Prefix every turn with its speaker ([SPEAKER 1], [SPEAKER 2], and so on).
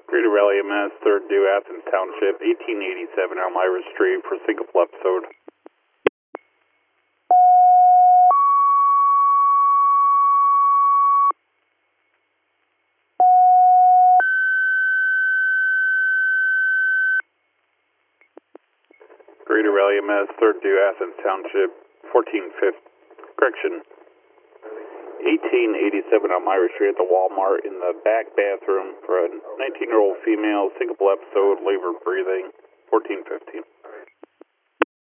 [SPEAKER 1] Greater Raleigh MS, 3rd due Athens Township, 1887 Elmira Street for syncopal episode. Greater Raleigh MS, 3rd due Athens Township, 1887 Elmira Street at the Walmart in the back bathroom for a 19-year-old female syncopal episode, labored breathing, 1415.